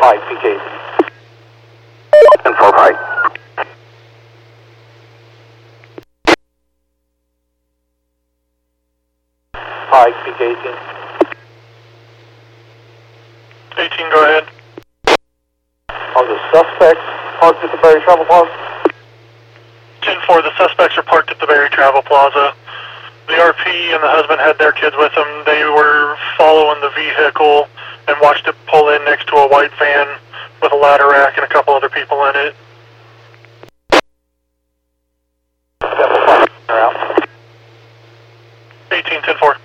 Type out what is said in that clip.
5, PK. 10-4, right. Pike, PK 18. 18, go ahead. Are the suspects parked at the Berry Travel Plaza? 10-4, the suspects are parked at the Berry Travel Plaza. The RP and the husband had their kids with them. They were following the vehicle and watched it pull in next to a white van with a ladder rack and a couple other people in it. 10-4, out. 18, 10-4.